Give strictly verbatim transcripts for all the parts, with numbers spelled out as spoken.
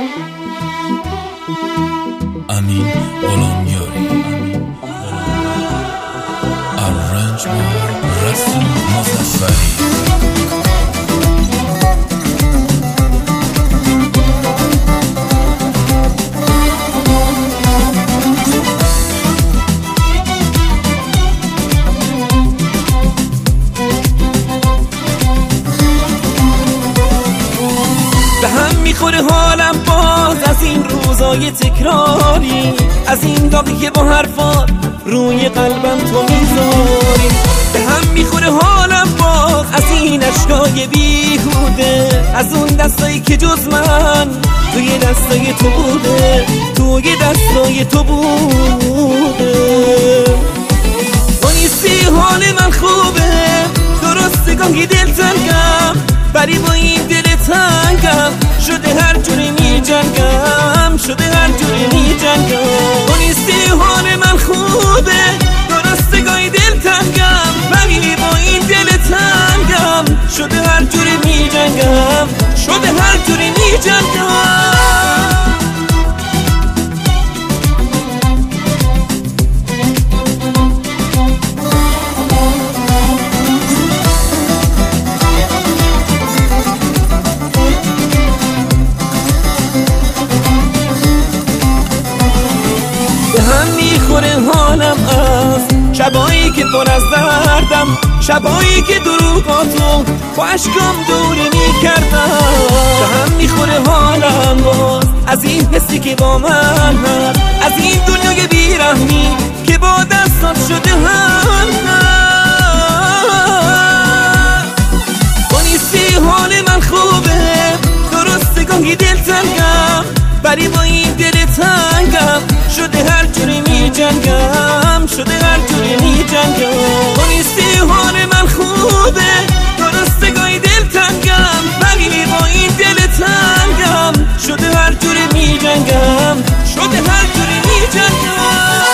امین غلامیاری ارنجبار رسول مظفری. به هم میخوره حالم باز از این روزای تکراری، از این داغی که با حرفات روی قلبم تو میذاری. به هم میخوره حالم باز از این اشکای بیهوده، از اون دستایی که جز من توی دستای تو بوده، توی دستای تو بوده. تو نیستی حال من خوبه، درسته گاهی دلتنگم، ولی با این دل تنگم شده هر جوری می جنگم، شده هر جوری می جنگم. تو نیستی حال من خوبه، درسته گاهی دل تنگم، ولی با این دل تنگم شده هر جوری می جنگم، شده هر جوری می جنگم. هم میخوره حالم از شبایی که پر از دردم، شبایی که دروغاتو با عشقم دوره میکردم. به هم میخوره حالم باز از این حسی که با من هست، از این دنیای بیرحمی که با دستات شده هم. تو نیستی حال من خوبه، درسته گاهی دل تنگم، ولی با این دل تنگم شده هر جوری می جنگم، شده هر جوری می جنگم. تو نیستی حال من خوبه، درسته گاهی دل تنگم، ولی با این دل تنگم شده هر جوری می جنگم، شده هر جوری می جنگم.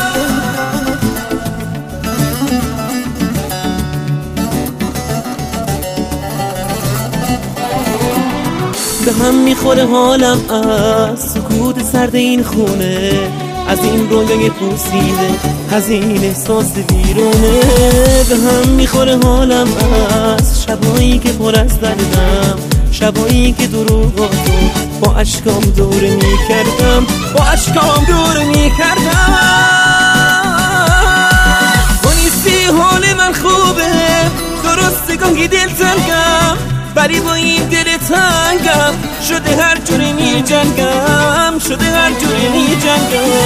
به هم میخوره حالم از سکوت سرد این خونه، از این رویای پوسیده، از این احساس بیرونه. به هم میخوره حالم از شبایی که پر از دردم، شبایی که دروغاتو با عشقام دوره میکردم، با عشقام دوره میکردم. تو نیستی حال من خوبه، درسته گاهی دل تنگم، ولی با این دل تنگم شده هر جوری می جنگم، شده هر جوری می جنگم.